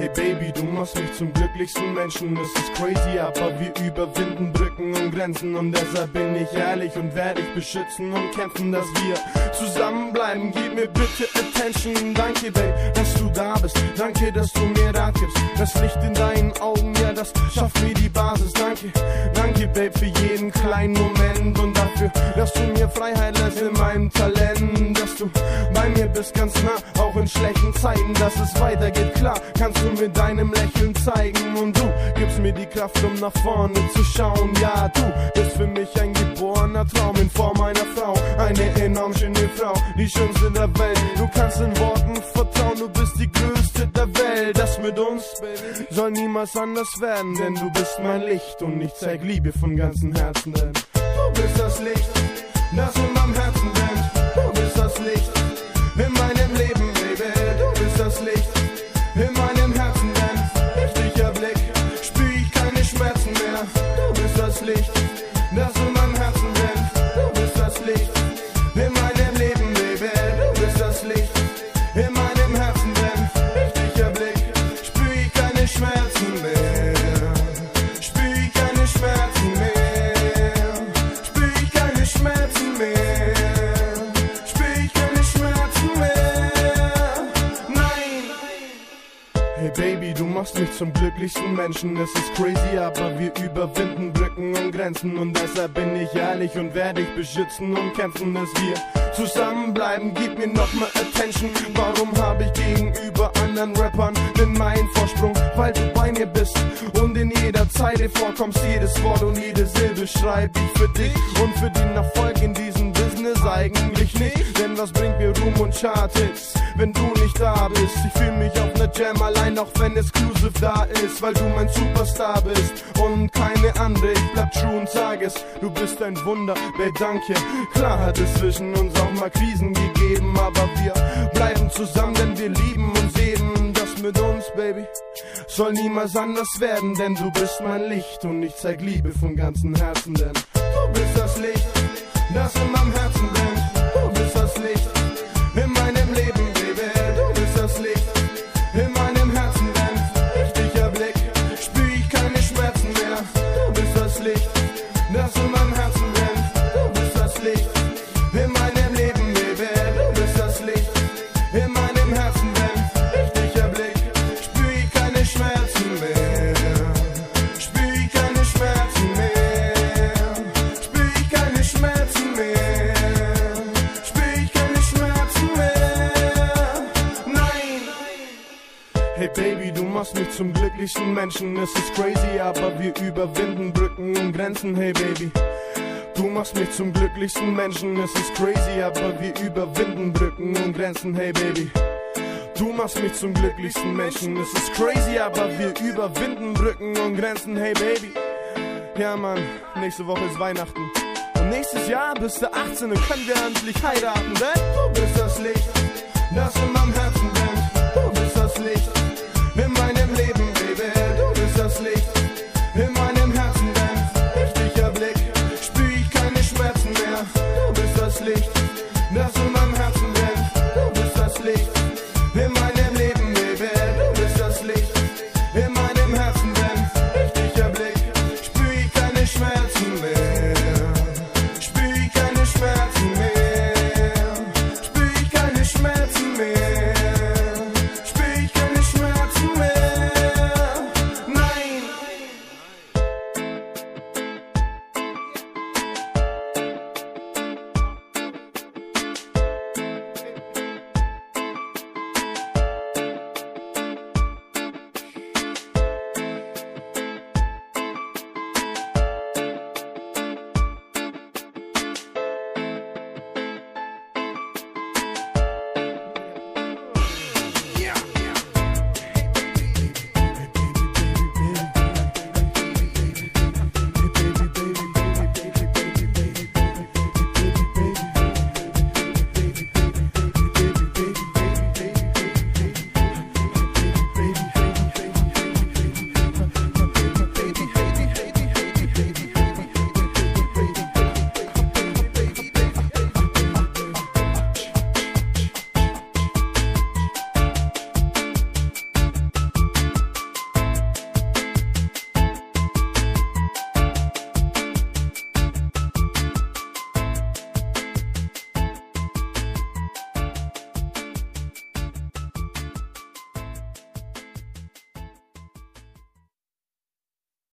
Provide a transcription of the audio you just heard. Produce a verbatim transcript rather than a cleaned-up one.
Hey Baby, du machst mich zum glücklichsten Menschen. Es ist crazy, aber wir überwinden Brücken und Grenzen. Und deshalb bin ich ehrlich und werde dich beschützen und kämpfen, dass wir zusammenbleiben. Gib mir bitte Attention. Danke, Babe, dass du da bist. Danke, dass du mir Rat gibst. Das Licht in deinen Augen, ja, das schafft mir die Basis. Danke, danke, Babe, für jeden kleinen Moment und dafür, dass du mir Freiheit lässt in meinem Talent. Dass du bei mir bist, ganz nah, auch in schlechten Zeiten. Dass es weitergeht, klar, kannst du mit deinem Lächeln zeigen. Und du gibst mir die Kraft, um nach vorne zu schauen. Ja, du bist für mich ein geborener Traum in Form einer Frau. Eine enorm schöne Frau, die schönste der Welt. Du kannst in Worten vertrauen, du bist die größte der Welt. Das mit uns, Baby, soll niemals anders werden. Denn du bist mein Licht und ich zeig Liebe von ganzem Herzen. Denn du bist das Licht, das in meinem Herzen brennt. Du bist das Licht in meinem Leben, Baby. Du bist das Licht in meinem Herzen, denn durch dich Blick spür ich keine Schmerzen mehr. Du bist das Licht, das in meinem Herzen brennt. Du bist das Licht in meinem Leben, Baby. Du bist das Licht in meinem Herzen, denn durch dich Blick spür ich keine Schmerzen mehr. Spür ich keine Schmerzen mehr. Spür ich keine Schmerzen mehr. Spür ich keine Schmerzen mehr. Nein. Hey Baby, du machst mich zum glücklichsten Menschen. Es ist crazy, aber wir überwinden Brücken und Grenzen. Und deshalb bin ich ehrlich und werde dich beschützen und kämpfen, dass wir zusammenbleiben. Gib mir noch mal Attention. Warum habe ich gegenüber anderen Rappern denn meinen Vorsprung? Weil du bei mir bist und in jeder Zeile vorkommst. Jedes Wort und jede Silbe schreib ich für dich und für den Erfolg in diesem Business eigentlich nicht. Denn was bringt mir Ruhm und Charthits, wenn du nicht da bist? Ich fühl mich auf ner Jam allein, auch wenn Exclusive da ist, weil du mein Superstar bist und keine andere. Ich bleib true und sag es, du bist ein Wunder, babe, danke. Klar hat es zwischen uns auch mal Krisen gegeben, aber wir bleiben zusammen, denn wir lieben uns jeden. Das mit uns, Baby, soll niemals anders werden, denn du bist mein Licht und ich zeig Liebe von ganzem Herzen, denn du bist das Licht, das in meinem Herzen brennt. Du bist das Licht in meinem Leben, Baby. Du bist das Licht in meinem Herzen, denn durch dich Blick spür ich keine Schmerzen mehr. Du bist das Licht, das in meinem Herzen brennt. Du bist das Licht in meinem Leben, Baby. Du bist das Licht in meinem Herzen, denn durch dich Blick spür ich keine Schmerzen mehr. Spür ich keine Schmerzen mehr. Spür ich keine Schmerzen mehr. Spür ich keine Schmerzen mehr. Nein. Hey Baby, du machst mich zum glücklichsten Menschen. Es ist crazy, aber wir überwinden Brücken und Grenzen. Hey Baby, du machst mich zum glücklichsten Menschen. Es ist crazy, aber wir überwinden Brücken und Grenzen. Hey Baby, du machst mich zum glücklichsten Menschen. Es ist crazy, aber wir überwinden Brücken und Grenzen. Hey Baby, ja Mann, nächste Woche ist Weihnachten. Und nächstes Jahr bist du achtzehn und können wir endlich heiraten. Denn du bist das Licht, das in meinem Herzen brennt. Du bist das Licht